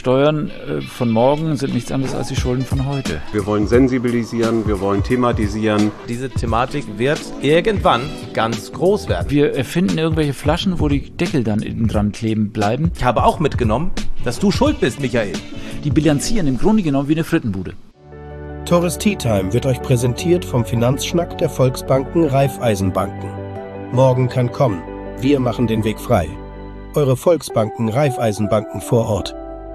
Steuern von morgen sind nichts anderes als die Schulden von heute. Wir wollen sensibilisieren, wir wollen thematisieren. Diese Thematik wird irgendwann ganz groß werden. Wir erfinden irgendwelche Flaschen, wo die Deckel dann innen dran kleben bleiben. Ich habe auch mitgenommen, dass du schuld bist, Michael. Die bilanzieren im Grunde genommen wie eine Frittenbude. Torres Tea Time wird euch präsentiert vom Finanzschnack der Volksbanken Raiffeisenbanken. Morgen kann kommen. Wir machen den Weg frei. Eure Volksbanken Raiffeisenbanken vor Ort.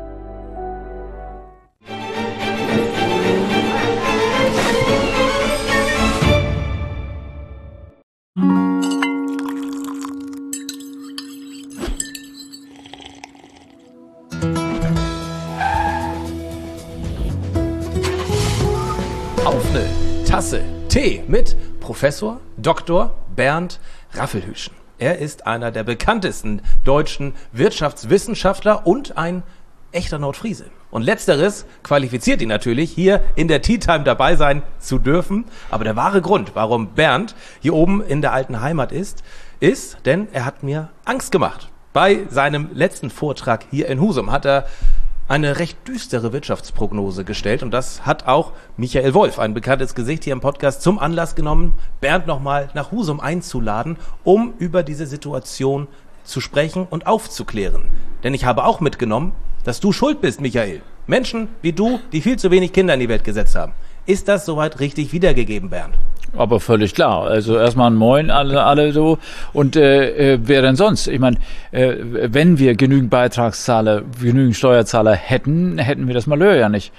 Auf eine Tasse Tee mit Professor Dr. Bernd Raffelhüschen. Er ist einer der bekanntesten deutschen Wirtschaftswissenschaftler und ein echter Nordfriese. Und letzteres qualifiziert ihn natürlich, hier in der Tea Time dabei sein zu dürfen. Aber der wahre Grund, warum Bernd hier oben in der alten Heimat ist, denn er hat mir Angst gemacht. Bei seinem letzten Vortrag hier in Husum hat er eine recht düstere Wirtschaftsprognose gestellt und das hat auch Michael Wolf, ein bekanntes Gesicht hier im Podcast, zum Anlass genommen, Bernd nochmal nach Husum einzuladen, um über diese Situation zu sprechen und aufzuklären. Denn ich habe auch mitgenommen, dass du schuld bist, Michael. Menschen wie du, die viel zu wenig Kinder in die Welt gesetzt haben. Ist das soweit richtig wiedergegeben, Bernd? Aber völlig klar. Also erstmal ein Moin, alle so. Und wer denn sonst? Ich meine, wenn wir genügend Beitragszahler, genügend Steuerzahler hätten wir das Malheur ja nicht.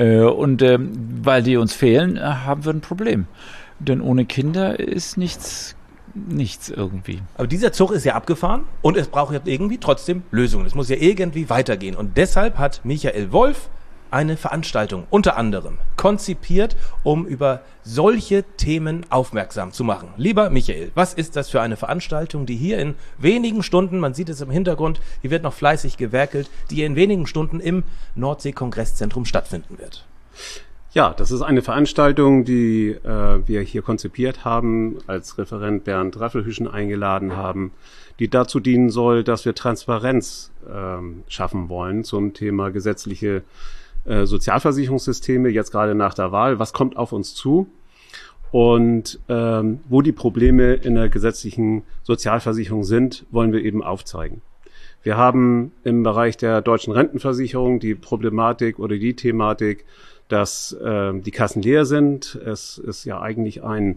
Weil die uns fehlen, haben wir ein Problem. Denn ohne Kinder ist nichts irgendwie. Aber dieser Zug ist ja abgefahren und es braucht ja irgendwie trotzdem Lösungen. Es muss ja irgendwie weitergehen. Und deshalb hat Michael Wolf eine Veranstaltung unter anderem konzipiert, um über solche Themen aufmerksam zu machen. Lieber Michael, was ist das für eine Veranstaltung, die hier in wenigen Stunden, man sieht es im Hintergrund, hier wird noch fleißig gewerkelt, die hier in wenigen Stunden im Nordsee-Kongresszentrum stattfinden wird? Ja, das ist eine Veranstaltung, die wir hier konzipiert haben, als Referent Bernd Raffelhüschen eingeladen haben, die dazu dienen soll, dass wir Transparenz schaffen wollen zum Thema gesetzliche Sozialversicherungssysteme, jetzt gerade nach der Wahl. Was kommt auf uns zu? Und wo die Probleme in der gesetzlichen Sozialversicherung sind, wollen wir eben aufzeigen. Wir haben im Bereich der deutschen Rentenversicherung die Problematik oder die Thematik, dass die Kassen leer sind. Es ist ja eigentlich ein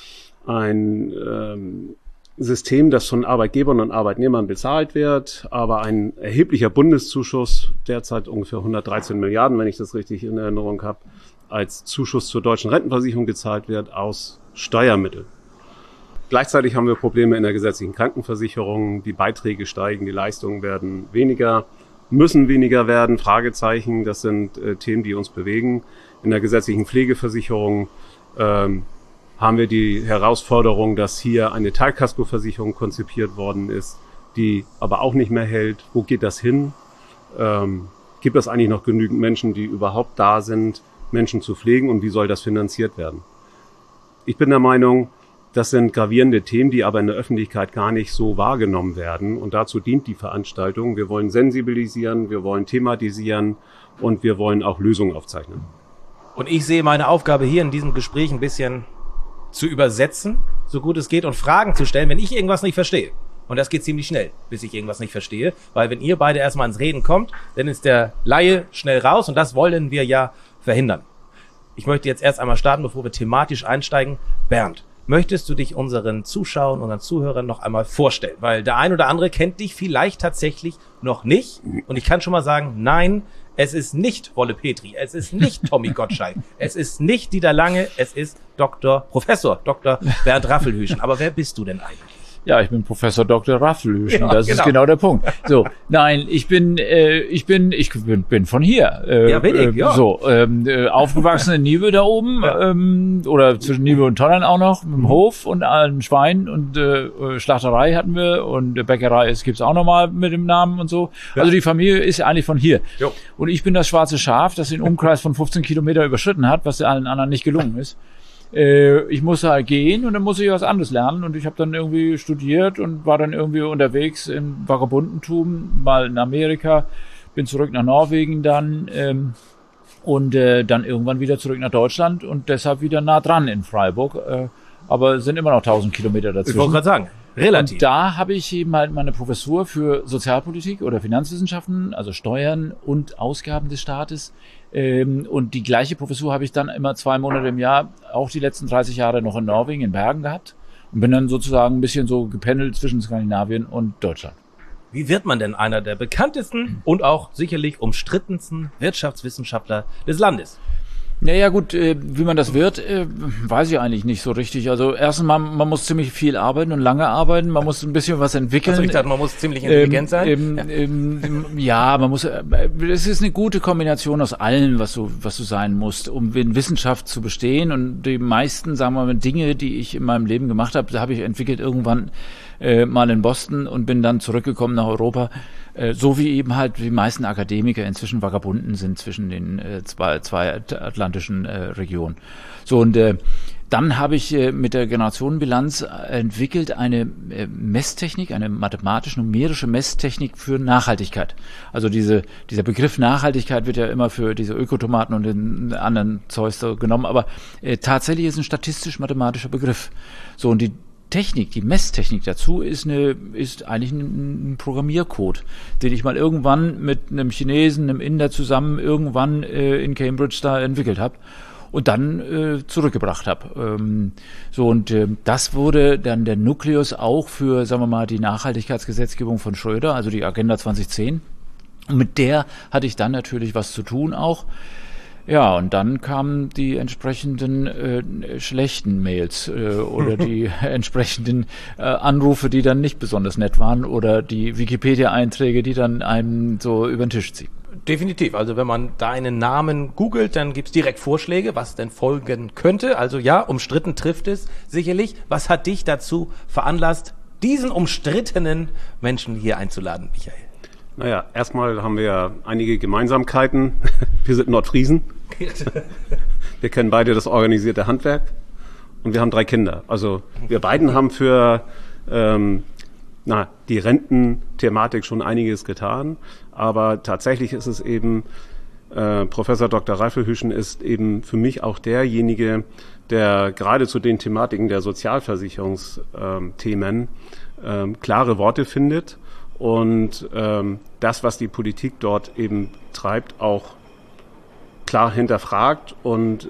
System, das von Arbeitgebern und Arbeitnehmern bezahlt wird, aber ein erheblicher Bundeszuschuss, derzeit ungefähr 113 Milliarden, wenn ich das richtig in Erinnerung habe, als Zuschuss zur deutschen Rentenversicherung gezahlt wird aus Steuermitteln. Gleichzeitig haben wir Probleme in der gesetzlichen Krankenversicherung. Die Beiträge steigen, die Leistungen werden weniger, müssen weniger werden, Fragezeichen. Das sind Themen, die uns bewegen. In der gesetzlichen Pflegeversicherung haben wir die Herausforderung, dass hier eine Teilkaskoversicherung konzipiert worden ist, die aber auch nicht mehr hält. Wo geht das hin? Gibt es eigentlich noch genügend Menschen, die überhaupt da sind, Menschen zu pflegen, und wie soll das finanziert werden? Ich bin der Meinung, das sind gravierende Themen, die aber in der Öffentlichkeit gar nicht so wahrgenommen werden, und dazu dient die Veranstaltung. Wir wollen sensibilisieren, wir wollen thematisieren und wir wollen auch Lösungen aufzeichnen. Und ich sehe meine Aufgabe hier in diesem Gespräch ein bisschen zu übersetzen, so gut es geht, und Fragen zu stellen, wenn ich irgendwas nicht verstehe. Und das geht ziemlich schnell, bis ich irgendwas nicht verstehe, weil wenn ihr beide erstmal ins Reden kommt, dann ist der Laie schnell raus, und das wollen wir ja verhindern. Ich möchte jetzt erst einmal starten, bevor wir thematisch einsteigen. Bernd, möchtest du dich unseren Zuschauern, unseren Zuhörern noch einmal vorstellen? Weil der ein oder andere kennt dich vielleicht tatsächlich noch nicht, und ich kann schon mal sagen, nein, es ist nicht Wolle Petri, es ist nicht Tommy Gottschalk, es ist nicht Dieter Lange, es ist Professor Dr. Bernd Raffelhüschen. Aber wer bist du denn eigentlich? Ja, ich bin Professor Dr. Raffelhüschen, ja, das ist genau der Punkt. So, nein, ich bin von hier. Ja, wenig, ja. Aufgewachsen in Niebel da oben, ja. Oder zwischen Niebel und Tonnern auch noch, mit dem Hof und einem Schwein, und Schlachterei hatten wir, und Bäckerei gibt's auch noch mal mit dem Namen und so. Ja. Also die Familie ist eigentlich von hier. Jo. Und ich bin das schwarze Schaf, das den Umkreis von 15 Kilometer überschritten hat, was allen anderen nicht gelungen ist. Ich musste halt gehen, und dann musste ich was anderes lernen, und ich habe dann irgendwie studiert und war dann irgendwie unterwegs im Vagabundentum, mal in Amerika, bin zurück nach Norwegen dann und dann irgendwann wieder zurück nach Deutschland und deshalb wieder nah dran in Freiburg. Aber sind immer noch 1000 Kilometer dazwischen. Ich wollte gerade sagen, relativ. Und da habe ich eben halt meine Professur für Sozialpolitik oder Finanzwissenschaften, also Steuern und Ausgaben des Staates. Und die gleiche Professur habe ich dann immer 2 Monate im Jahr, auch die letzten 30 Jahre noch in Norwegen, in Bergen gehabt. Und bin dann sozusagen ein bisschen so gependelt zwischen Skandinavien und Deutschland. Wie wird man denn einer der bekanntesten und auch sicherlich umstrittensten Wirtschaftswissenschaftler des Landes? Naja gut, wie man das wird, weiß ich eigentlich nicht so richtig. Also erstens mal, man muss ziemlich viel arbeiten und lange arbeiten, man muss ein bisschen was entwickeln. Also ich dachte, man muss ziemlich intelligent sein. Ja, man muss, es ist eine gute Kombination aus allem, was du sein musst, um in Wissenschaft zu bestehen. Und die meisten, sagen wir mal, Dinge, die ich in meinem Leben gemacht habe, da habe ich entwickelt irgendwann mal in Boston und bin dann zurückgekommen nach Europa. So wie eben halt die meisten Akademiker inzwischen vagabunden sind zwischen den zwei atlantischen Regionen. So, und dann habe ich mit der Generationenbilanz entwickelt eine Messtechnik, eine mathematisch-numerische Messtechnik für Nachhaltigkeit. Also dieser Begriff Nachhaltigkeit wird ja immer für diese Ökotomaten und den anderen Zeugs so genommen, aber tatsächlich ist ein statistisch-mathematischer Begriff. So, und die Messtechnik dazu ist eigentlich ein Programmiercode, den ich mal irgendwann mit einem Chinesen, einem Inder zusammen irgendwann in Cambridge da entwickelt habe und dann zurückgebracht habe. Das wurde dann der Nukleus auch für, sagen wir mal, die Nachhaltigkeitsgesetzgebung von Schröder, also die Agenda 2010. Und mit der hatte ich dann natürlich was zu tun auch. Ja, und dann kamen die entsprechenden schlechten Mails oder die entsprechenden Anrufe, die dann nicht besonders nett waren oder die Wikipedia-Einträge, die dann einen so über den Tisch ziehen. Definitiv. Also wenn man deinen Namen googelt, dann gibt's direkt Vorschläge, was denn folgen könnte. Also ja, umstritten trifft es sicherlich. Was hat dich dazu veranlasst, diesen umstrittenen Menschen hier einzuladen, Michael? Naja, erstmal haben wir einige Gemeinsamkeiten. Wir sind Nordfriesen. Wir kennen beide das organisierte Handwerk. Und wir haben 3 Kinder. Also wir beiden haben für die Rententhematik schon einiges getan. Aber tatsächlich ist es eben, Professor Dr. Reifelhüschen ist eben für mich auch derjenige, der gerade zu den Thematiken der Sozialversicherungsthemen klare Worte findet. Und das, was die Politik dort eben treibt, auch klar hinterfragt und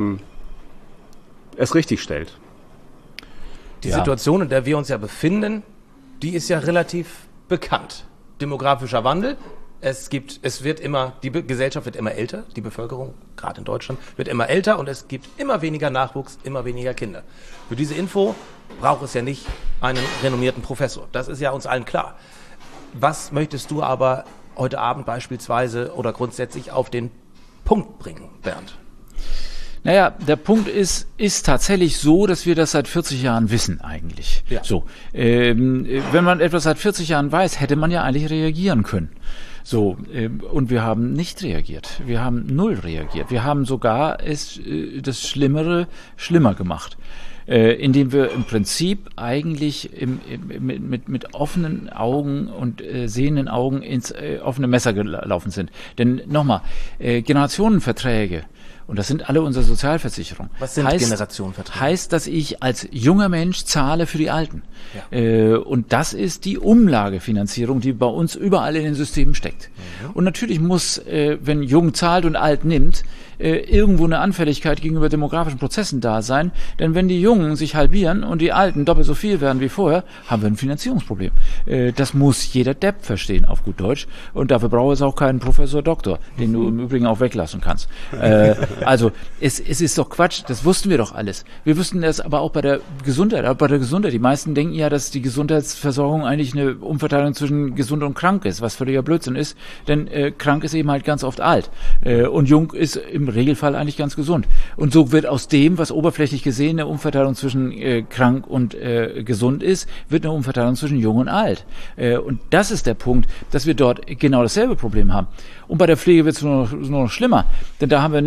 es richtig stellt. Die Situation, in der wir uns ja befinden, die ist ja relativ bekannt. Demografischer Wandel. Die Gesellschaft wird immer älter, die Bevölkerung, gerade in Deutschland, wird immer älter und es gibt immer weniger Nachwuchs, immer weniger Kinder. Für diese Info braucht es ja nicht einen renommierten Professor. Das ist ja uns allen klar. Was möchtest du aber heute Abend beispielsweise oder grundsätzlich auf den Punkt bringen, Bernd? Naja, der Punkt ist tatsächlich so, dass wir das seit 40 Jahren wissen eigentlich. Ja. So, wenn man etwas seit 40 Jahren weiß, hätte man ja eigentlich reagieren können. So, und wir haben nicht reagiert. Wir haben 0 reagiert. Wir haben sogar das Schlimmere schlimmer gemacht. Indem wir im Prinzip eigentlich mit offenen Augen und sehenden Augen ins offene Messer gelaufen sind. Denn nochmal, Generationenverträge, und das sind alle unsere Sozialversicherungen. Was sind Generationenverträge? Heißt, dass ich als junger Mensch zahle für die Alten. Ja. Und das ist die Umlagefinanzierung, die bei uns überall in den Systemen steckt. Mhm. Und natürlich muss, wenn Jung zahlt und Alt nimmt, irgendwo eine Anfälligkeit gegenüber demografischen Prozessen da sein. Denn wenn die Jungen sich halbieren und die Alten doppelt so viel werden wie vorher, haben wir ein Finanzierungsproblem. Das muss jeder Depp verstehen, auf gut Deutsch. Und dafür braucht es auch keinen Professor Doktor, den du im Übrigen auch weglassen kannst. Also es ist doch Quatsch, das wussten wir doch alles. Wir wussten das aber auch bei der Gesundheit. Die meisten denken ja, dass die Gesundheitsversorgung eigentlich eine Umverteilung zwischen gesund und krank ist, was völliger Blödsinn ist. Denn krank ist eben halt ganz oft alt. Und jung ist im Regelfall eigentlich ganz gesund. Und so wird aus dem, was oberflächlich gesehen eine Umverteilung zwischen krank und gesund ist, wird eine Umverteilung zwischen jung und alt. Und das ist der Punkt, dass wir dort genau dasselbe Problem haben. Und bei der Pflege wird es nur noch schlimmer. Denn da haben wir nicht eine Verdopplung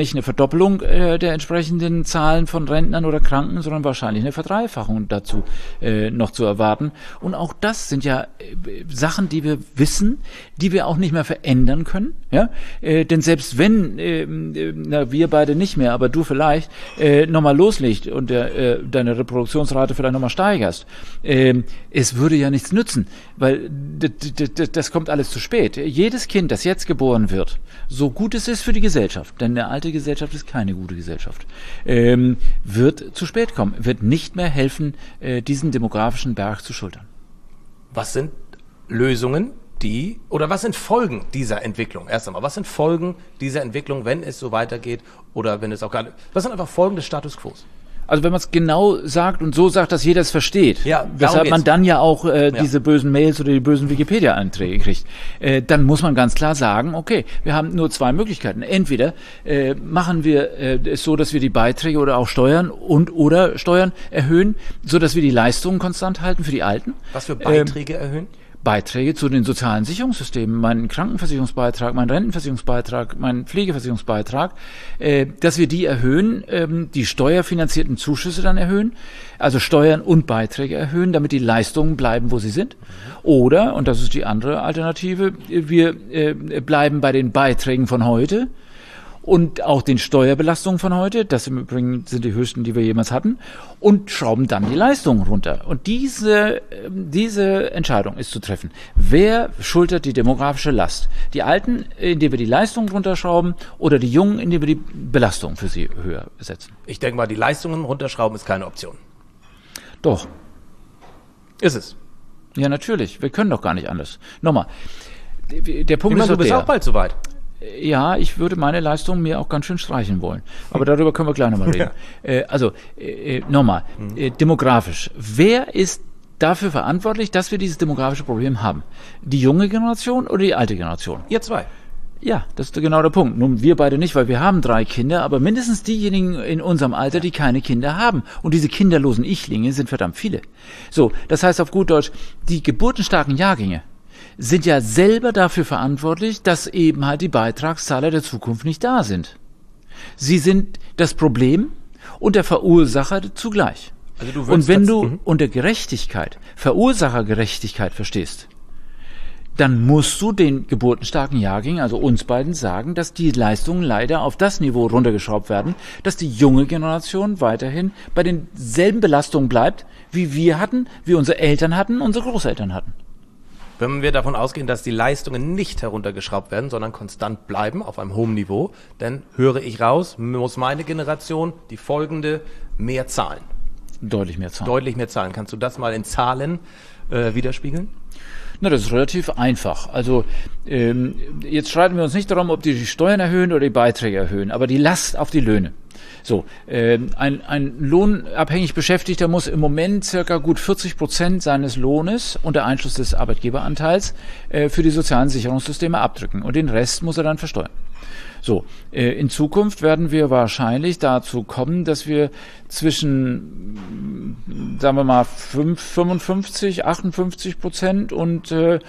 Verdoppelung der entsprechenden Zahlen von Rentnern oder Kranken, sondern wahrscheinlich eine Verdreifachung dazu noch zu erwarten. Und auch das sind ja Sachen, die wir wissen, die wir auch nicht mehr verändern können. Ja? Denn selbst wenn, wir beide nicht mehr, aber du vielleicht, nochmal loslegst und deine Reproduktionsrate vielleicht nochmal steigerst, es würde ja nichts nützen, weil das kommt alles zu spät. Jedes Kind, das jetzt geboren wird, so gut es ist für die Gesellschaft, denn eine alte Gesellschaft ist keine gute Gesellschaft, wird zu spät kommen, wird nicht mehr helfen, diesen demografischen Berg zu schultern. Was sind Lösungen, oder was sind Folgen dieser Entwicklung? Erst einmal, was sind Folgen dieser Entwicklung, wenn es so weitergeht oder wenn es auch gar nicht, was sind einfach Folgen des Status Quo? Also wenn man es genau sagt und so sagt, dass jeder es versteht, ja, weshalb man dann ja auch diese bösen Mails oder die bösen Wikipedia-Einträge kriegt, dann muss man ganz klar sagen, okay, wir haben nur zwei Möglichkeiten. Entweder machen wir es so, dass wir die Beiträge oder auch Steuern oder Steuern erhöhen, so dass wir die Leistungen konstant halten für die Alten. Was für Beiträge erhöhen? Beiträge zu den sozialen Sicherungssystemen, meinen Krankenversicherungsbeitrag, meinen Rentenversicherungsbeitrag, meinen Pflegeversicherungsbeitrag, dass wir die erhöhen, die steuerfinanzierten Zuschüsse dann erhöhen, also Steuern und Beiträge erhöhen, damit die Leistungen bleiben, wo sie sind. Oder, und das ist die andere Alternative, wir bleiben bei den Beiträgen von heute und auch den Steuerbelastungen von heute, das im Übrigen sind die höchsten, die wir jemals hatten, und schrauben dann die Leistungen runter. Und diese Entscheidung ist zu treffen. Wer schultert die demografische Last? Die Alten, indem wir die Leistungen runterschrauben, oder die Jungen, indem wir die Belastung für sie höher setzen? Ich denke mal, die Leistungen runterschrauben ist keine Option. Doch. Ist es? Ja, natürlich. Wir können doch gar nicht anders. Nochmal. Der Punkt ist du bist auch bald soweit. Ja, ich würde meine Leistung mir auch ganz schön streichen wollen. Aber darüber können wir gleich nochmal reden. Nochmal, demografisch. Wer ist dafür verantwortlich, dass wir dieses demografische Problem haben? Die junge Generation oder die alte Generation? Ihr zwei. Ja, das ist genau der Punkt. Nun, wir beide nicht, weil wir haben 3 Kinder, aber mindestens diejenigen in unserem Alter, die keine Kinder haben. Und diese kinderlosen Ichlinge sind verdammt viele. So, das heißt auf gut Deutsch, die geburtenstarken Jahrgänge sind ja selber dafür verantwortlich, dass eben halt die Beitragszahler der Zukunft nicht da sind. Sie sind das Problem und der Verursacher zugleich. Also und wenn du unter Gerechtigkeit, Verursachergerechtigkeit verstehst, dann musst du den geburtenstarken Jahrgängen, also uns beiden, sagen, dass die Leistungen leider auf das Niveau runtergeschraubt werden, dass die junge Generation weiterhin bei denselben Belastungen bleibt, wie wir hatten, wie unsere Eltern hatten, unsere Großeltern hatten. Wenn wir davon ausgehen, dass die Leistungen nicht heruntergeschraubt werden, sondern konstant bleiben auf einem hohen Niveau, dann höre ich raus, muss meine Generation die folgende mehr zahlen. Deutlich mehr zahlen. Deutlich mehr zahlen. Kannst du das mal in Zahlen widerspiegeln? Na, das ist relativ einfach. Also jetzt streiten wir uns nicht darum, ob die Steuern erhöhen oder die Beiträge erhöhen, aber die Last auf die Löhne. So, ein lohnabhängig Beschäftigter muss im Moment circa gut 40% seines Lohnes unter Einschluss des Arbeitgeberanteils für die sozialen Sicherungssysteme abdrücken und den Rest muss er dann versteuern. So, in Zukunft werden wir wahrscheinlich dazu kommen, dass wir zwischen, sagen wir mal, 55, 58% und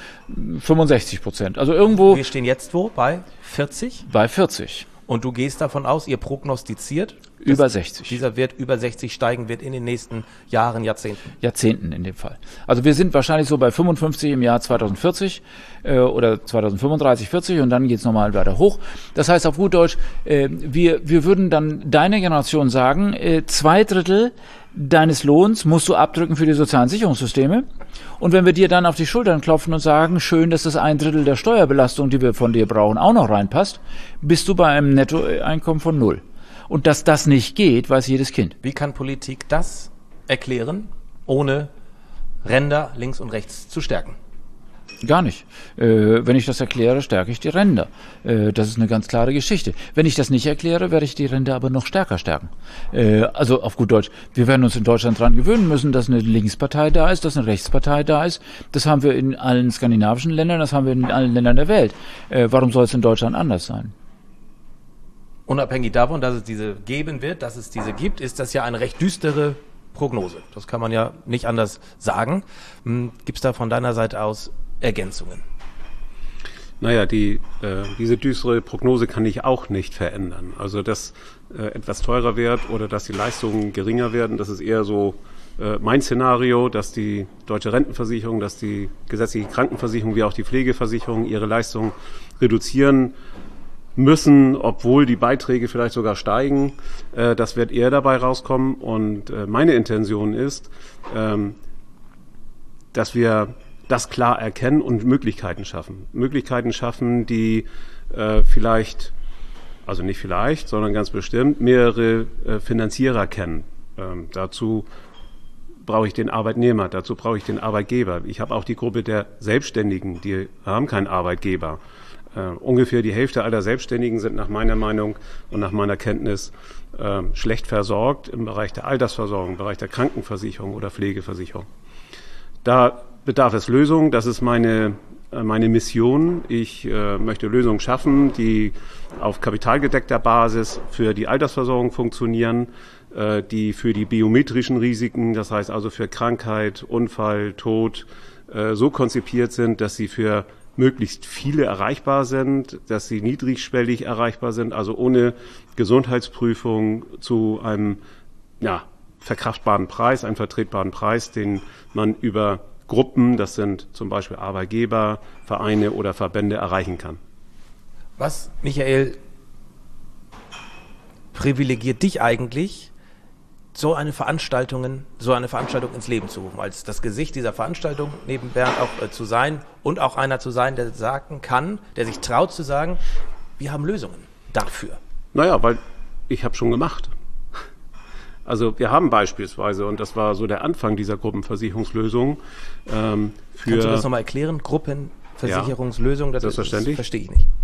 65%. Also irgendwo. Wir stehen jetzt wo? Bei 40? Bei 40. Und du gehst davon aus, ihr prognostiziert? Über 60. Dieser Wert über 60 steigen wird in den nächsten Jahren, Jahrzehnten? Jahrzehnten in dem Fall. Also wir sind wahrscheinlich so bei 55 im Jahr 2040 oder 2035, 40 und dann geht's nochmal weiter hoch. Das heißt auf gut Deutsch, wir würden dann deiner Generation sagen, 2/3 deines Lohns musst du abdrücken für die sozialen Sicherungssysteme. Und wenn wir dir dann auf die Schultern klopfen und sagen, schön, dass das 1/3 der Steuerbelastung, die wir von dir brauchen, auch noch reinpasst, bist du bei einem Nettoeinkommen von 0. Und dass das nicht geht, weiß jedes Kind. Wie kann Politik das erklären, ohne Ränder links und rechts zu stärken? Gar nicht. Wenn ich das erkläre, stärke ich die Ränder. Das ist eine ganz klare Geschichte. Wenn ich das nicht erkläre, werde ich die Ränder aber noch stärker stärken. Also auf gut Deutsch, wir werden uns in Deutschland dran gewöhnen müssen, dass eine Linkspartei da ist, dass eine Rechtspartei da ist. Das haben wir in allen skandinavischen Ländern, das haben wir in allen Ländern der Welt. Warum soll es in Deutschland anders sein? Unabhängig davon, dass es diese geben wird, dass es diese gibt, ist das ja eine recht düstere Prognose. Das kann man ja nicht anders sagen. Gibt es da von deiner Seite aus Ergänzungen? Naja, diese düstere Prognose kann ich auch nicht verändern. Also, dass etwas teurer wird oder dass die Leistungen geringer werden, das ist eher so mein Szenario, dass die deutsche Rentenversicherung, dass die gesetzliche Krankenversicherung wie auch die Pflegeversicherung ihre Leistungen reduzieren müssen, obwohl die Beiträge vielleicht sogar steigen. Das wird eher dabei rauskommen. Und meine Intention ist, dass wir das klar erkennen und Möglichkeiten schaffen. Möglichkeiten schaffen, die vielleicht, also nicht vielleicht, sondern ganz bestimmt mehrere Finanzierer kennen. Dazu brauche ich den Arbeitnehmer, dazu brauche ich den Arbeitgeber. Ich habe auch die Gruppe der Selbstständigen, die haben keinen Arbeitgeber. Ungefähr die Hälfte aller Selbstständigen sind nach meiner Meinung und nach meiner Kenntnis schlecht versorgt im Bereich der Altersversorgung, im Bereich der Krankenversicherung oder Pflegeversicherung. Da bedarf es Lösungen, das ist meine Mission. Ich möchte Lösungen schaffen, die auf kapitalgedeckter Basis für die Altersversorgung funktionieren, die für die biometrischen Risiken, das heißt also für Krankheit, Unfall, Tod, so konzipiert sind, dass sie für möglichst viele erreichbar sind, dass sie niedrigschwellig erreichbar sind, also ohne Gesundheitsprüfung zu einem verkraftbaren Preis, einem vertretbaren Preis, den man über Gruppen, das sind zum Beispiel Arbeitgeber, Vereine oder Verbände, erreichen kann. Was, Michael, privilegiert dich eigentlich, so eine Veranstaltung ins Leben zu rufen, als das Gesicht dieser Veranstaltung neben Bernd auch zu sein und auch einer zu sein, der sagen kann, der sich traut zu sagen, wir haben Lösungen dafür? Naja, weil ich habe schon gemacht. Also wir haben beispielsweise, und das war so der Anfang dieser Gruppenversicherungslösung, Kannst du das nochmal erklären? Gruppenversicherungslösung, das verstehe ich nicht.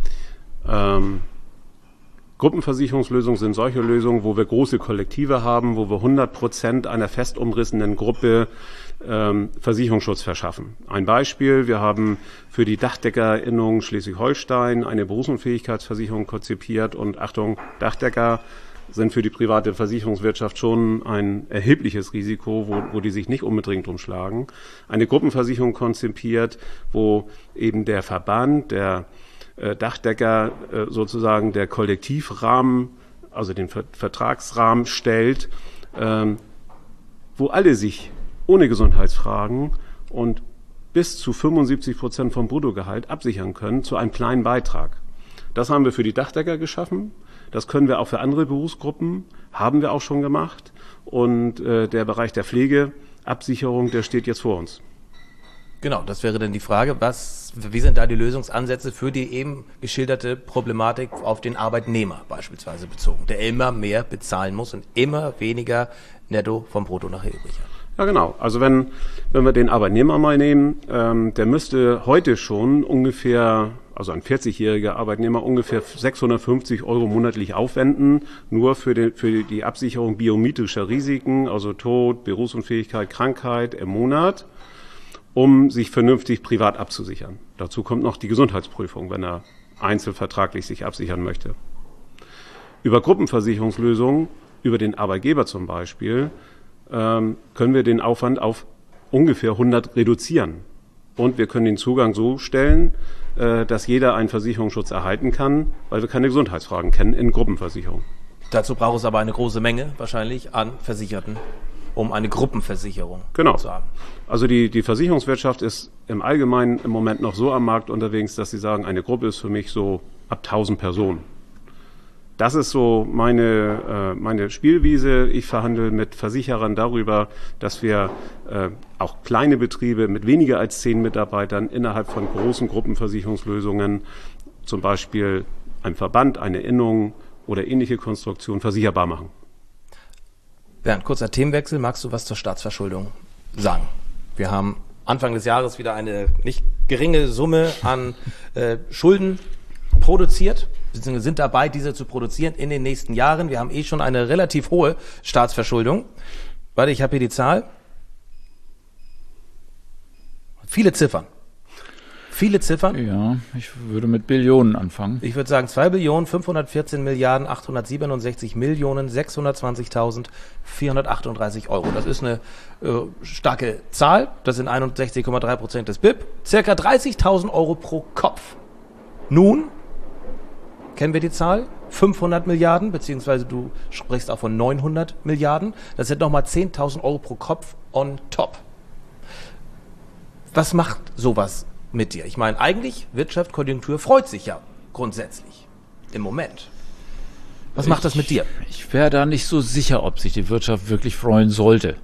Gruppenversicherungslösungen sind solche Lösungen, wo wir große Kollektive haben, wo wir 100% einer fest umrissenen Gruppe Versicherungsschutz verschaffen. Ein Beispiel, wir haben für die Dachdeckerinnung Schleswig-Holstein eine Berufsunfähigkeitsversicherung konzipiert und Achtung, Dachdecker sind für die private Versicherungswirtschaft schon ein erhebliches Risiko, wo die sich nicht unbedingt drum schlagen. Eine Gruppenversicherung konzipiert, wo eben der Verband, der Dachdecker sozusagen der Kollektivrahmen, also den Vertragsrahmen stellt, wo alle sich ohne Gesundheitsfragen und bis zu 75% vom Bruttogehalt absichern können zu einem kleinen Beitrag. Das haben wir für die Dachdecker geschaffen. Das können wir auch für andere Berufsgruppen, haben wir auch schon gemacht. Und der Bereich der Pflegeabsicherung, der steht jetzt vor uns. Genau, das wäre dann die Frage, wie sind da die Lösungsansätze für die eben geschilderte Problematik auf den Arbeitnehmer beispielsweise bezogen, der immer mehr bezahlen muss und immer weniger netto vom Brutto nachher übrig hat? Ja, genau. Also wenn wir den Arbeitnehmer mal nehmen, der müsste heute schon ungefähr, also ein 40-jähriger Arbeitnehmer, ungefähr 650 € monatlich aufwenden, nur für die Absicherung biometrischer Risiken, also Tod, Berufsunfähigkeit, Krankheit im Monat, um sich vernünftig privat abzusichern. Dazu kommt noch die Gesundheitsprüfung, wenn er einzelvertraglich sich absichern möchte. Über Gruppenversicherungslösungen, über den Arbeitgeber zum Beispiel, können wir den Aufwand auf ungefähr 100 reduzieren. Und wir können den Zugang so stellen, dass jeder einen Versicherungsschutz erhalten kann, weil wir keine Gesundheitsfragen kennen in Gruppenversicherung. Dazu braucht es aber eine große Menge wahrscheinlich an Versicherten, um eine Gruppenversicherung zu haben. Also die Versicherungswirtschaft ist im Allgemeinen im Moment noch so am Markt unterwegs, dass sie sagen, eine Gruppe ist für mich so ab 1000 Personen. Das ist so meine Spielwiese. Ich verhandle mit Versicherern darüber, dass wir auch kleine Betriebe mit weniger als 10 Mitarbeitern innerhalb von großen Gruppenversicherungslösungen, zum Beispiel einem Verband, eine Innung oder ähnliche Konstruktion, versicherbar machen. Bernd, kurzer Themenwechsel. Magst du was zur Staatsverschuldung sagen? Wir haben Anfang des Jahres wieder eine nicht geringe Summe an Schulden produziert, beziehungsweise sind dabei, diese zu produzieren in den nächsten Jahren. Wir haben schon eine relativ hohe Staatsverschuldung. Warte, ich habe hier die Zahl. Viele Ziffern. Ja, ich würde mit Billionen anfangen. Ich würde sagen 2.514.867.620.438 €. Das ist eine starke Zahl. Das sind 61,3% des BIP. Circa 30.000 € pro Kopf. Nun kennen wir die Zahl, 500 Milliarden, beziehungsweise du sprichst auch von 900 Milliarden. Das sind nochmal 10.000 Euro pro Kopf on top. Was macht sowas mit dir? Ich meine, eigentlich Wirtschaft, Konjunktur freut sich ja grundsätzlich im Moment. Was macht das mit dir? Ich wäre da nicht so sicher, ob sich die Wirtschaft wirklich freuen sollte.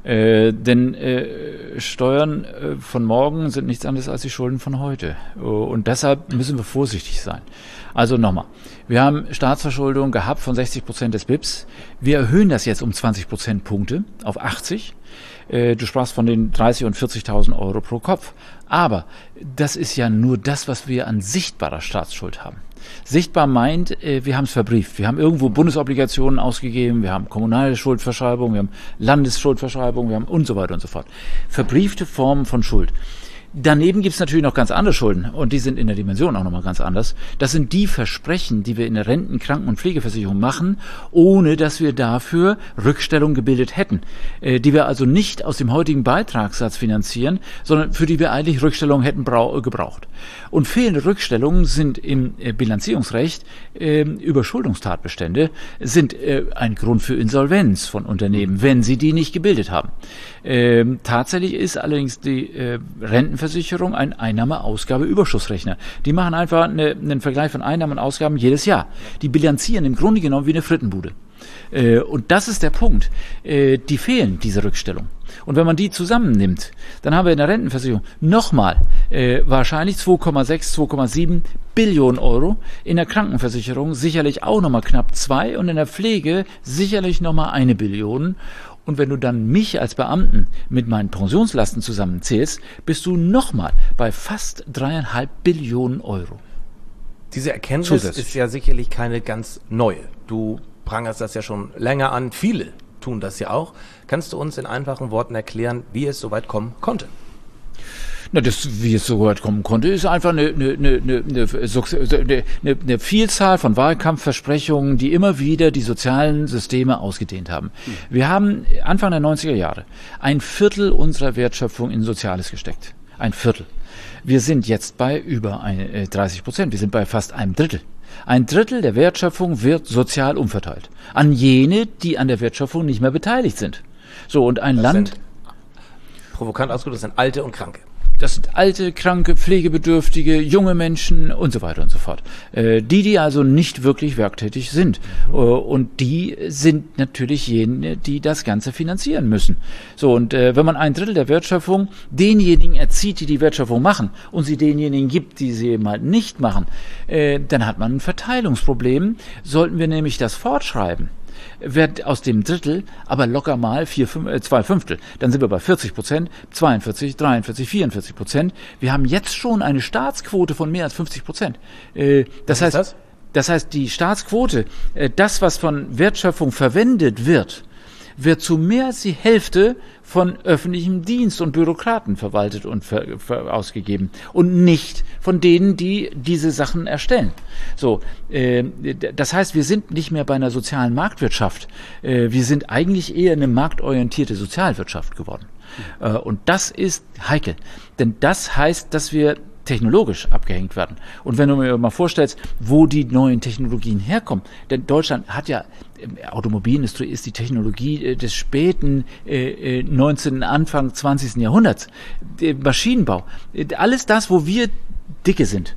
Denn Steuern von morgen sind nichts anderes als die Schulden von heute. Und deshalb müssen wir vorsichtig sein. Also nochmal, wir haben Staatsverschuldung gehabt von 60% des BIPs. Wir erhöhen das jetzt um 20 Prozentpunkte auf 80. Du sprachst von den 30.000 und 40.000 Euro pro Kopf. Aber das ist ja nur das, was wir an sichtbarer Staatsschuld haben. Sichtbar meint, wir haben es verbrieft. Wir haben irgendwo Bundesobligationen ausgegeben, wir haben kommunale Schuldverschreibung, wir haben Landesschuldverschreibung, wir haben und so weiter und so fort. Verbriefte Formen von Schuld. Daneben gibt es natürlich noch ganz andere Schulden und die sind in der Dimension auch nochmal ganz anders. Das sind die Versprechen, die wir in der Renten-, Kranken- und Pflegeversicherung machen, ohne dass wir dafür Rückstellungen gebildet hätten, die wir also nicht aus dem heutigen Beitragssatz finanzieren, sondern für die wir eigentlich Rückstellungen hätten gebraucht. Und fehlende Rückstellungen sind im Bilanzierungsrecht Überschuldungstatbestände, sind ein Grund für Insolvenz von Unternehmen, wenn sie die nicht gebildet haben. Tatsächlich ist allerdings die Rentenversicherung ein Einnahme-Ausgabe-Überschussrechner. Die machen einfach einen Vergleich von Einnahmen und Ausgaben jedes Jahr. Die bilanzieren im Grunde genommen wie eine Frittenbude. Und das ist der Punkt. Die fehlen, diese Rückstellung. Und wenn man die zusammennimmt, dann haben wir in der Rentenversicherung nochmal wahrscheinlich 2,6, 2,7 Billionen Euro, in der Krankenversicherung sicherlich auch nochmal knapp 2 und in der Pflege sicherlich nochmal 1 Billion. Und wenn du dann mich als Beamten mit meinen Pensionslasten zusammenzählst, bist du nochmal bei fast 3,5 Billionen Euro. Diese Erkenntnis ist ja sicherlich keine ganz neue. Du prangerst das ja schon länger an. Viele tun das ja auch. Kannst du uns in einfachen Worten erklären, wie es so weit kommen konnte? Na, wie es so weit kommen konnte, ist einfach eine Vielzahl von Wahlkampfversprechungen, die immer wieder die sozialen Systeme ausgedehnt haben. Wir haben Anfang der 90er Jahre 1/4 unserer Wertschöpfung in Soziales gesteckt. 1/4. Wir sind jetzt bei über 30%. Wir sind bei fast 1/3. 1/3 der Wertschöpfung wird sozial umverteilt. An jene, die an der Wertschöpfung nicht mehr beteiligt sind. So, und ein Land... Provokant ausgedrückt, das sind Alte und Kranke. Das sind alte, kranke, pflegebedürftige, junge Menschen und so weiter und so fort. Die also nicht wirklich werktätig sind. Und die sind natürlich jene, die das Ganze finanzieren müssen. So, und wenn man 1/3 der Wertschöpfung denjenigen erzieht, die die Wertschöpfung machen, und sie denjenigen gibt, die sie eben halt nicht machen, dann hat man ein Verteilungsproblem. Sollten wir nämlich das fortschreiben, wird aus dem Drittel aber locker mal 2/5. Dann sind wir bei 40%, 42, 43, 44%. Wir haben jetzt schon eine Staatsquote von mehr als 50%. Das heißt, die Staatsquote, das, was von Wertschöpfung verwendet wird zu mehr als die Hälfte von öffentlichem Dienst und Bürokraten verwaltet und ausgegeben und nicht von denen, die diese Sachen erstellen. So, das heißt, wir sind nicht mehr bei einer sozialen Marktwirtschaft. Wir sind eigentlich eher eine marktorientierte Sozialwirtschaft geworden. Und das ist heikel, denn das heißt, dass wir technologisch abgehängt werden. Und wenn du mir mal vorstellst, wo die neuen Technologien herkommen, denn Deutschland hat ja, Automobilindustrie ist die Technologie des späten 19., Anfang 20. Jahrhunderts, Maschinenbau, alles das, wo wir dicke sind,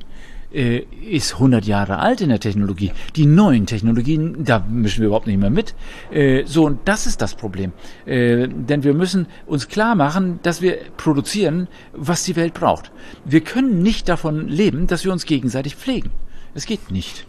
ist 100 Jahre alt in der Technologie. Die neuen Technologien, da mischen wir überhaupt nicht mehr mit. So, und das ist das Problem. Denn wir müssen uns klar machen, dass wir produzieren, was die Welt braucht. Wir können nicht davon leben, dass wir uns gegenseitig pflegen. Es geht nicht.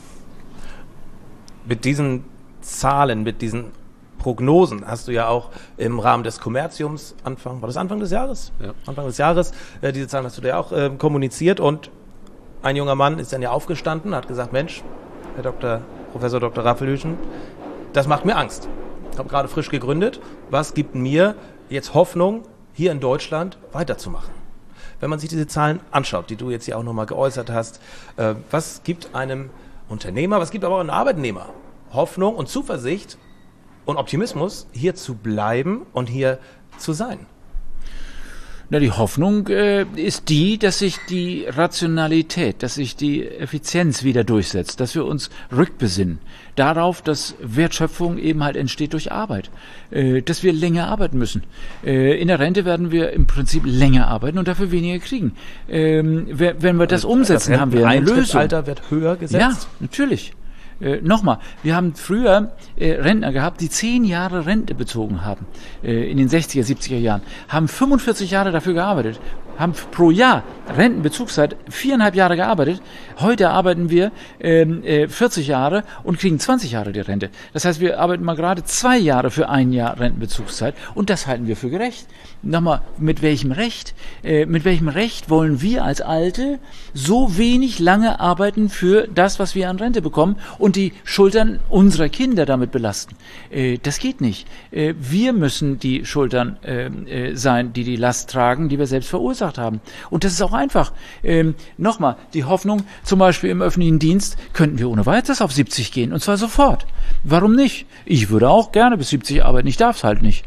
Mit diesen Zahlen, mit diesen Prognosen hast du ja auch im Rahmen des Kommerziums Anfang des Jahres? Ja. Anfang des Jahres. Diese Zahlen hast du ja auch kommuniziert und ein junger Mann ist dann ja aufgestanden, hat gesagt, Mensch, Professor Dr. Rapelhüschen, das macht mir Angst. Ich habe gerade frisch gegründet. Was gibt mir jetzt Hoffnung, hier in Deutschland weiterzumachen? Wenn man sich diese Zahlen anschaut, die du jetzt hier auch nochmal geäußert hast, was gibt einem Unternehmer, was gibt aber auch einem Arbeitnehmer Hoffnung und Zuversicht und Optimismus, hier zu bleiben und hier zu sein? Na, die Hoffnung ist die, dass sich die Rationalität, dass sich die Effizienz wieder durchsetzt, dass wir uns rückbesinnen darauf, dass Wertschöpfung eben halt entsteht durch Arbeit, dass wir länger arbeiten müssen. In der Rente werden wir im Prinzip länger arbeiten und dafür weniger kriegen. Wenn wir das umsetzen, haben wir eine Lösung. Das Eintrittsalter wird höher gesetzt? Ja, natürlich. Nochmal, wir haben früher Rentner gehabt, die 10 Jahre Rente bezogen haben, in den 60er, 70er Jahren, haben 45 Jahre dafür gearbeitet, haben pro Jahr Rentenbezugszeit 4,5 Jahre gearbeitet. Heute arbeiten wir 40 Jahre und kriegen 20 Jahre die Rente. Das heißt, wir arbeiten mal gerade 2 Jahre für 1 Jahr Rentenbezugszeit und das halten wir für gerecht. Nochmal, mit welchem Recht? Mit welchem Recht wollen wir als Alte so wenig lange arbeiten für das, was wir an Rente bekommen und die Schultern unserer Kinder damit belasten? Das geht nicht. Wir müssen die Schultern sein, die Last tragen, die wir selbst verursacht haben. Und das ist auch einfach. Nochmal, die Hoffnung, zum Beispiel im öffentlichen Dienst, könnten wir ohne weiteres auf 70 gehen, und zwar sofort. Warum nicht? Ich würde auch gerne bis 70 arbeiten, ich darf es halt nicht.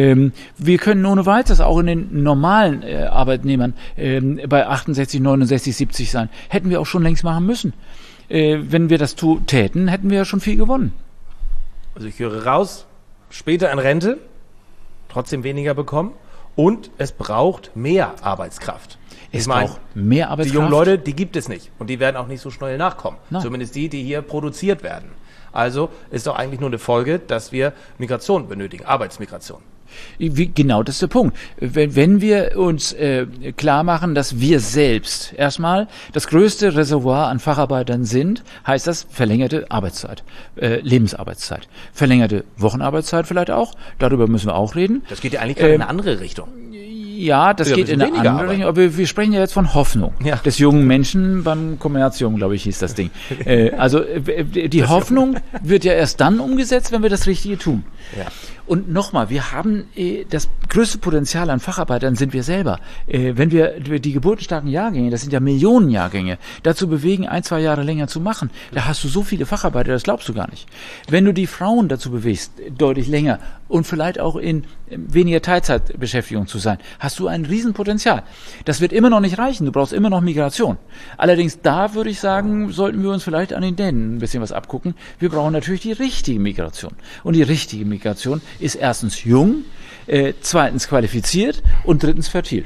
Wir können ohne weiteres auch in den normalen Arbeitnehmern bei 68, 69, 70 sein. Hätten wir auch schon längst machen müssen. Wenn wir das täten, hätten wir ja schon viel gewonnen. Also ich höre raus, später in Rente, trotzdem weniger bekommen und es braucht mehr Arbeitskraft. Es braucht mehr Arbeitskraft. Die jungen Leute, die gibt es nicht und die werden auch nicht so schnell nachkommen. Nein. Zumindest die hier produziert werden. Also ist doch eigentlich nur eine Folge, dass wir Migration benötigen, Arbeitsmigration. Genau, das ist der Punkt. Wenn wir uns klar machen, dass wir selbst erstmal das größte Reservoir an Facharbeitern sind, heißt das verlängerte Arbeitszeit, Lebensarbeitszeit, verlängerte Wochenarbeitszeit vielleicht auch, darüber müssen wir auch reden. Das geht ja eigentlich in eine andere Richtung. Ja, das geht in eine andere Richtung, aber wir sprechen ja jetzt von Hoffnung des jungen Menschen beim Kommerzium, glaube ich, hieß das Ding. Also die Hoffnung wird ja erst dann umgesetzt, wenn wir das Richtige tun. Ja. Und nochmal, wir haben das größte Potenzial an Facharbeitern sind wir selber. Wenn wir die geburtenstarken Jahrgänge, das sind ja Millionen Jahrgänge, dazu bewegen, 1-2 Jahre länger zu machen, da hast du so viele Facharbeiter, das glaubst du gar nicht. Wenn du die Frauen dazu bewegst, deutlich länger und vielleicht auch in weniger Teilzeitbeschäftigung zu sein, hast du ein Riesenpotenzial. Das wird immer noch nicht reichen, du brauchst immer noch Migration. Allerdings da würde ich sagen, sollten wir uns vielleicht an den Dänen ein bisschen was abgucken. Wir brauchen natürlich die richtige Migration. Und die richtige Migration ist erstens jung, zweitens qualifiziert und drittens fertil.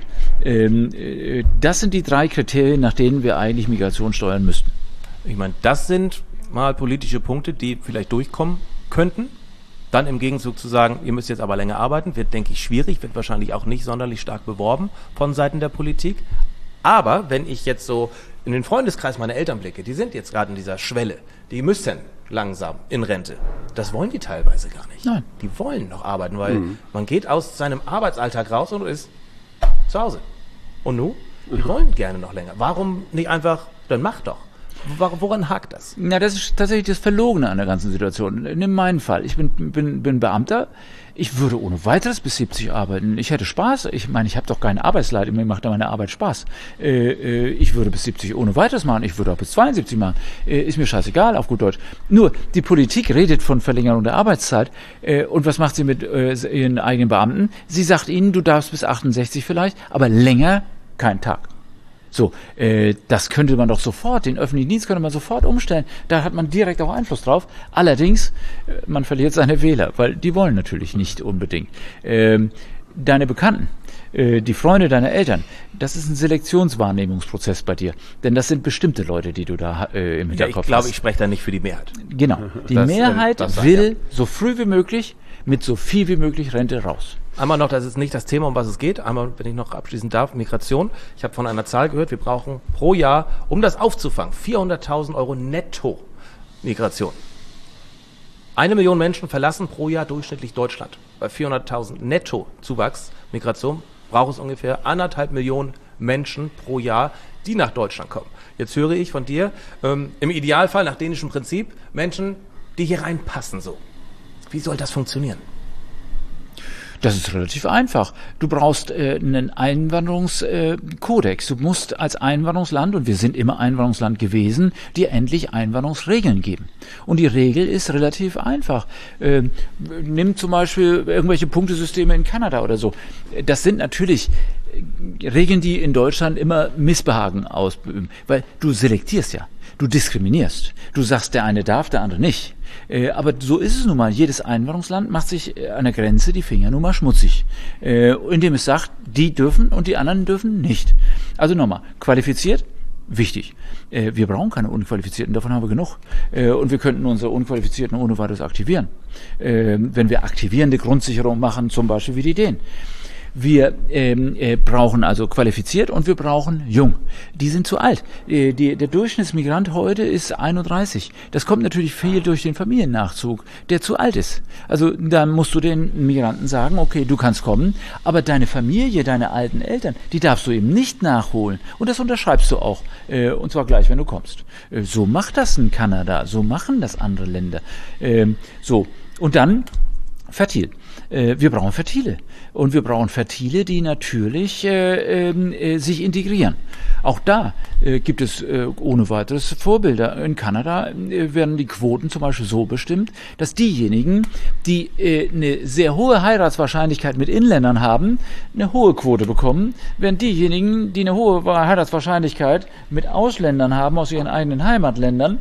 Das sind die 3 Kriterien, nach denen wir eigentlich Migration steuern müssten. Ich meine, das sind mal politische Punkte, die vielleicht durchkommen könnten. Dann im Gegenzug zu sagen, ihr müsst jetzt aber länger arbeiten, wird, denke ich, schwierig, wird wahrscheinlich auch nicht sonderlich stark beworben von Seiten der Politik. Aber wenn ich jetzt so in den Freundeskreis meiner Eltern blicke, die sind jetzt gerade in dieser Schwelle, die müssen langsam in Rente. Das wollen die teilweise gar nicht. Nein. Die wollen noch arbeiten, weil man geht aus seinem Arbeitsalltag raus und ist zu Hause. Und nun? Die wollen gerne noch länger. Warum nicht einfach, dann mach doch. Woran hakt das? Na, das ist tatsächlich das Verlogene an der ganzen Situation. Nimm meinen Fall. Ich bin Beamter. Ich würde ohne weiteres bis 70 arbeiten. Ich hätte Spaß. Ich meine, ich habe doch keine Arbeitsleid. Mir macht meine Arbeit Spaß. Ich würde bis 70 ohne weiteres machen. Ich würde auch bis 72 machen. Ist mir scheißegal, auf gut Deutsch. Nur, die Politik redet von Verlängerung der Arbeitszeit. Und was macht sie mit ihren eigenen Beamten? Sie sagt ihnen, du darfst bis 68 vielleicht, aber länger kein Tag. So, das könnte man doch sofort, den öffentlichen Dienst könnte man sofort umstellen. Da hat man direkt auch Einfluss drauf. Allerdings, man verliert seine Wähler, weil die wollen natürlich nicht unbedingt. Deine Bekannten, die Freunde deiner Eltern, das ist ein Selektionswahrnehmungsprozess bei dir. Denn das sind bestimmte Leute, die du da im Hinterkopf hast. Ich glaube, ich spreche da nicht für die Mehrheit. Genau. Die Mehrheit will so früh wie möglich mit so viel wie möglich Rente raus. Einmal noch, das ist nicht das Thema, um was es geht. Einmal, wenn ich noch abschließen darf, Migration. Ich habe von einer Zahl gehört, wir brauchen pro Jahr, um das aufzufangen, 400.000 Euro netto Migration. 1 Million Menschen verlassen pro Jahr durchschnittlich Deutschland. Bei 400.000 netto Zuwachs, Migration, braucht es ungefähr 1,5 Millionen Menschen pro Jahr, die nach Deutschland kommen. Jetzt höre ich von dir, im Idealfall nach dänischem Prinzip, Menschen, die hier reinpassen so. Wie soll das funktionieren? Das ist relativ einfach. Du brauchst einen Einwanderungskodex. Du musst als Einwanderungsland, und wir sind immer Einwanderungsland gewesen, dir endlich Einwanderungsregeln geben. Und die Regel ist relativ einfach. Nimm zum Beispiel irgendwelche Punktesysteme in Kanada oder so. Das sind natürlich Regeln, die in Deutschland immer Missbehagen ausüben, weil du selektierst ja, du diskriminierst. Du sagst, der eine darf, der andere nicht. Aber so ist es nun mal. Jedes Einwanderungsland macht sich an der Grenze die Finger nun mal schmutzig, indem es sagt, die dürfen und die anderen dürfen nicht. Also nochmal, qualifiziert, wichtig. Wir brauchen keine Unqualifizierten, davon haben wir genug. Und wir könnten unsere Unqualifizierten ohne weiteres aktivieren. Wenn wir aktivierende Grundsicherung machen, zum Beispiel wie die Dänen. Wir brauchen also qualifiziert und wir brauchen jung. Die sind zu alt. Der Durchschnittsmigrant heute ist 31. Das kommt natürlich viel durch den Familiennachzug, der zu alt ist. Also dann musst du den Migranten sagen, okay, du kannst kommen, aber deine Familie, deine alten Eltern, die darfst du eben nicht nachholen. Und das unterschreibst du auch. Und zwar gleich, wenn du kommst. So macht das in Kanada, so machen das andere Länder. So. Und dann fertil. Wir brauchen Fertile. Und wir brauchen Fertile, die natürlich sich integrieren. Auch da gibt es ohne weiteres Vorbilder. In Kanada werden die Quoten zum Beispiel so bestimmt, dass diejenigen, die eine sehr hohe Heiratswahrscheinlichkeit mit Inländern haben, eine hohe Quote bekommen, während diejenigen, die eine hohe Heiratswahrscheinlichkeit mit Ausländern haben aus ihren eigenen Heimatländern,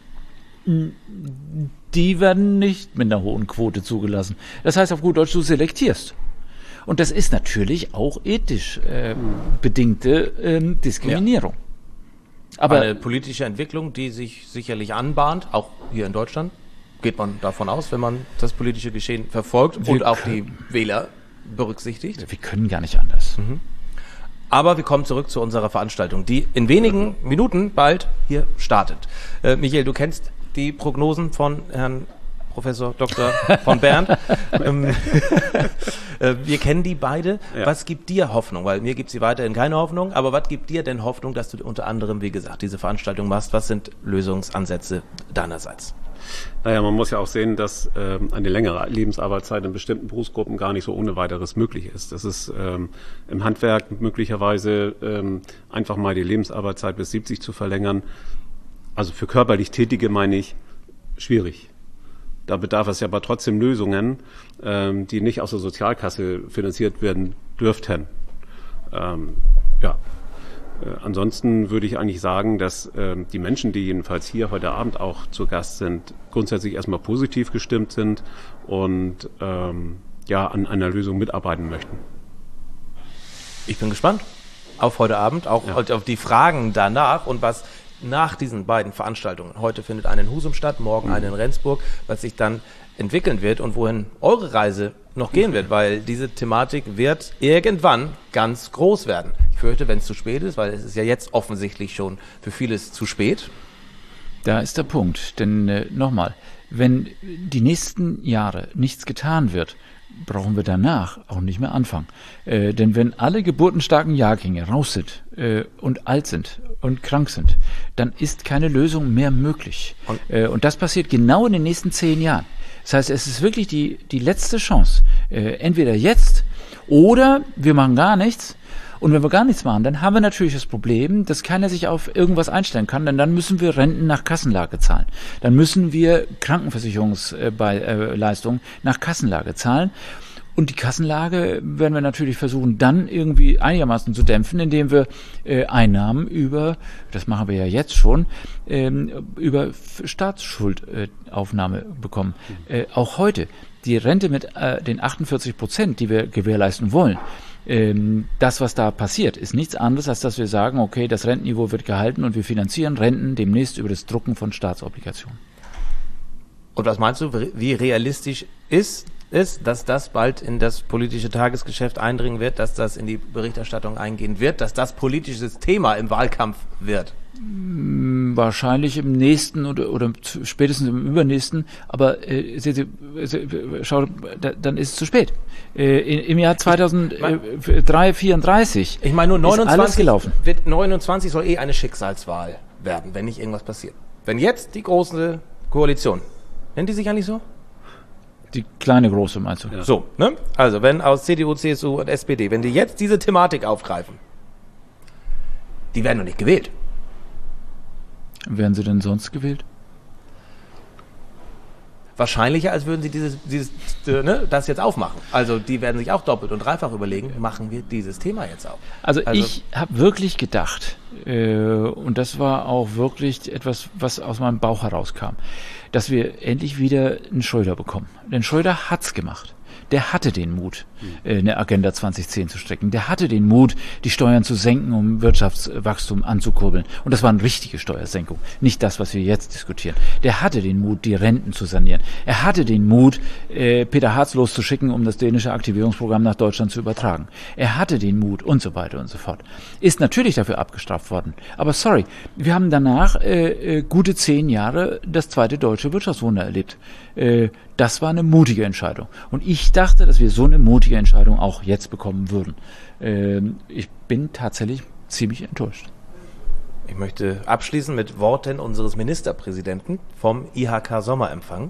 die werden nicht mit einer hohen Quote zugelassen. Das heißt auf gut Deutsch, du selektierst. Und das ist natürlich auch ethisch bedingte Diskriminierung. Aber eine politische Entwicklung, die sich sicherlich anbahnt, auch hier in Deutschland, geht man davon aus, wenn man das politische Geschehen verfolgt und auch die Wähler berücksichtigt. Wir können gar nicht anders. Aber wir kommen zurück zu unserer Veranstaltung, die in wenigen Minuten bald hier startet. Michael, du kennst die Prognosen von Herrn Professor Dr. von Bernd. Wir kennen die beide. Ja. Was gibt dir Hoffnung? Weil mir gibt sie weiterhin keine Hoffnung. Aber was gibt dir denn Hoffnung, dass du unter anderem, wie gesagt, diese Veranstaltung machst? Was sind Lösungsansätze deinerseits? Naja, man muss ja auch sehen, dass eine längere Lebensarbeitszeit in bestimmten Berufsgruppen gar nicht so ohne weiteres möglich ist. Das ist im Handwerk möglicherweise einfach mal die Lebensarbeitszeit bis 70 zu verlängern. Also für körperlich Tätige meine ich schwierig. Da bedarf es ja aber trotzdem Lösungen, die nicht aus der Sozialkasse finanziert werden dürften. Ansonsten würde ich eigentlich sagen, dass die Menschen, die jedenfalls hier heute Abend auch zu Gast sind, grundsätzlich erstmal positiv gestimmt sind und an einer Lösung mitarbeiten möchten. Ich bin gespannt auf heute Abend, auch auf die Fragen danach und was nach diesen beiden Veranstaltungen. Heute findet eine in Husum statt, morgen eine in Rendsburg, was sich dann entwickeln wird und wohin eure Reise noch gehen wird, weil diese Thematik wird irgendwann ganz groß werden. Ich fürchte, wenn es zu spät ist, weil es ist ja jetzt offensichtlich schon für vieles zu spät. Da ist der Punkt, denn nochmal, wenn die nächsten Jahre nichts getan wird, brauchen wir danach auch nicht mehr anfangen. Denn wenn alle geburtenstarken Jahrgänge raus sind und alt sind und krank sind, dann ist keine Lösung mehr möglich. Und das passiert genau in den nächsten 10 Jahren. Das heißt, es ist wirklich die letzte Chance. Entweder jetzt oder wir machen gar nichts. Und wenn wir gar nichts machen, dann haben wir natürlich das Problem, dass keiner sich auf irgendwas einstellen kann, denn dann müssen wir Renten nach Kassenlage zahlen. Dann müssen wir Krankenversicherungsleistungen nach Kassenlage zahlen. Und die Kassenlage werden wir natürlich versuchen, dann irgendwie einigermaßen zu dämpfen, indem wir Einnahmen das machen wir ja jetzt schon, über Staatsschuldaufnahme bekommen. Auch heute, die Rente mit den 48%, die wir gewährleisten wollen, das, was da passiert, ist nichts anderes, als dass wir sagen, okay, das Rentenniveau wird gehalten und wir finanzieren Renten demnächst über das Drucken von Staatsobligationen. Und was meinst du, wie realistisch ist, dass das bald in das politische Tagesgeschäft eindringen wird, dass das in die Berichterstattung eingehen wird, dass das politisches Thema im Wahlkampf wird? Wahrscheinlich im nächsten oder spätestens im übernächsten, aber schau, dann ist es zu spät. Im Jahr 2034 ich meine, nur ist alles gelaufen. 29 soll eine Schicksalswahl werden, wenn nicht irgendwas passiert. Wenn jetzt die große Koalition, nennt die sich eigentlich so? Die kleine Große meinst du? Ja. So, ne? Also, wenn aus CDU, CSU und SPD, wenn die jetzt diese Thematik aufgreifen, die werden doch nicht gewählt. Werden sie denn sonst gewählt? Wahrscheinlicher, als würden sie das jetzt aufmachen. Also die werden sich auch doppelt und dreifach überlegen, machen wir dieses Thema jetzt auf. Also ich habe wirklich gedacht, und das war auch wirklich etwas, was aus meinem Bauch herauskam, dass wir endlich wieder einen Schröder bekommen. Denn Schröder hat's gemacht. Der hatte den Mut, eine Agenda 2010 zu strecken. Der hatte den Mut, die Steuern zu senken, um Wirtschaftswachstum anzukurbeln. Und das war eine richtige Steuersenkung, nicht das, was wir jetzt diskutieren. Der hatte den Mut, die Renten zu sanieren. Er hatte den Mut, Peter Hartz loszuschicken, um das dänische Aktivierungsprogramm nach Deutschland zu übertragen. Er hatte den Mut und so weiter und so fort. Ist natürlich dafür abgestraft worden. Aber sorry, wir haben danach gute 10 Jahre das zweite deutsche Wirtschaftswunder erlebt. Das war eine mutige Entscheidung. Und ich dachte, dass wir so eine mutige Entscheidung auch jetzt bekommen würden. Ich bin tatsächlich ziemlich enttäuscht. Ich möchte abschließen mit Worten unseres Ministerpräsidenten vom IHK-Sommerempfang.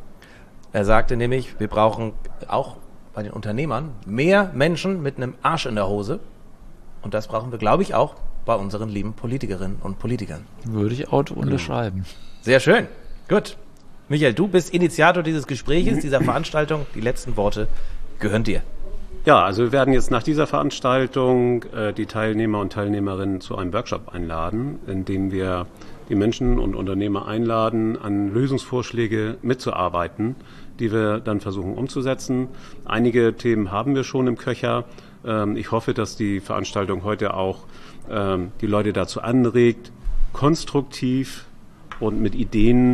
Er sagte nämlich, wir brauchen auch bei den Unternehmern mehr Menschen mit einem Arsch in der Hose. Und das brauchen wir, glaube ich, auch bei unseren lieben Politikerinnen und Politikern. Würde ich auch unterschreiben. Sehr schön. Gut. Michael, du bist Initiator dieses Gespräches, dieser Veranstaltung. Die letzten Worte gehören dir. Ja, also wir werden jetzt nach dieser Veranstaltung die Teilnehmer und Teilnehmerinnen zu einem Workshop einladen, in dem wir die Menschen und Unternehmer einladen, an Lösungsvorschläge mitzuarbeiten, die wir dann versuchen umzusetzen. Einige Themen haben wir schon im Köcher. Ich hoffe, dass die Veranstaltung heute auch die Leute dazu anregt, konstruktiv und mit Ideen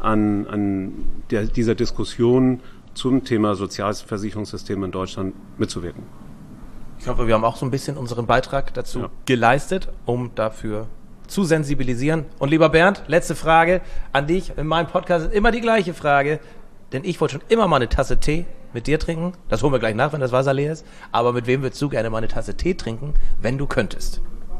an dieser Diskussion zum Thema Sozialversicherungssystem in Deutschland mitzuwirken. Ich hoffe, wir haben auch so ein bisschen unseren Beitrag dazu geleistet, um dafür zu sensibilisieren. Und lieber Bernd, letzte Frage an dich. In meinem Podcast ist immer die gleiche Frage, denn ich wollte schon immer mal eine Tasse Tee mit dir trinken. Das holen wir gleich nach, wenn das Wasser leer ist. Aber mit wem würdest du gerne mal eine Tasse Tee trinken, wenn du könntest?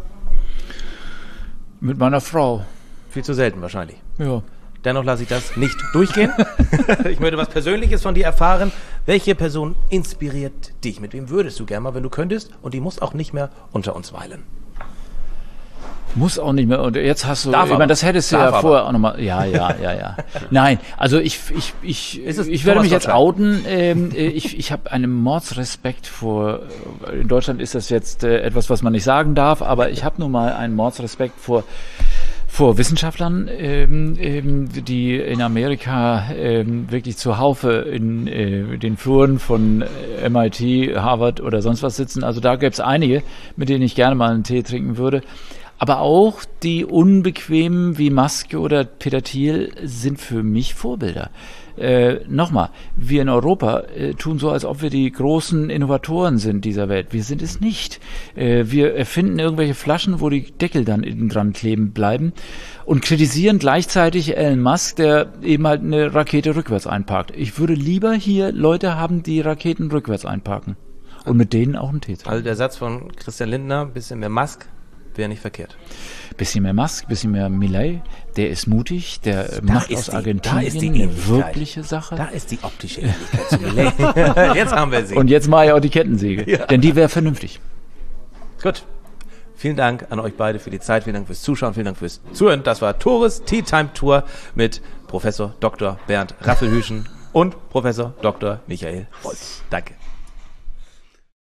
Mit meiner Frau. Viel zu selten wahrscheinlich. Ja. Dennoch lasse ich das nicht durchgehen. Ich möchte was Persönliches von dir erfahren. Welche Person inspiriert dich? Mit wem würdest du gerne mal, wenn du könntest? Und die muss auch nicht mehr unter uns weilen. Muss auch nicht mehr. Und jetzt hast du, Darf ich meine, das hättest du ja aber vorher auch nochmal. Ja. Nein, also ich werde mich jetzt outen. Ich habe einen Mordsrespekt vor. In Deutschland ist das jetzt etwas, was man nicht sagen darf, aber ich habe nun mal einen Mordsrespekt vor Wissenschaftlern, die in Amerika wirklich zuhaufe in den Fluren von MIT, Harvard oder sonst was sitzen. Also da gäbe es einige, mit denen ich gerne mal einen Tee trinken würde. Aber auch die Unbequemen wie Musk oder Peter Thiel sind für mich Vorbilder. Nochmal, wir in Europa tun so, als ob wir die großen Innovatoren sind dieser Welt. Wir sind es nicht. Wir erfinden irgendwelche Flaschen, wo die Deckel dann innen dran kleben bleiben und kritisieren gleichzeitig Elon Musk, der eben halt eine Rakete rückwärts einparkt. Ich würde lieber hier Leute haben, die Raketen rückwärts einparken und mit denen auch einen Tee trinken. Also der Satz von Christian Lindner, ein bisschen mehr Musk, wäre nicht verkehrt. Bisschen mehr Musk, bisschen mehr Milei, der ist mutig, der macht aus Argentinien eine wirkliche Sache. Da ist die optische Ähnlichkeit zu Milei. Jetzt haben wir sie. Und jetzt mache ich auch die Kettensäge, denn die wäre vernünftig. Gut. Vielen Dank an euch beide für die Zeit, vielen Dank fürs Zuschauen, vielen Dank fürs Zuhören. Das war Tores Tea Time Tour mit Professor Dr. Bernd Raffelhüschen und Professor Dr. Michael Wolf. Danke.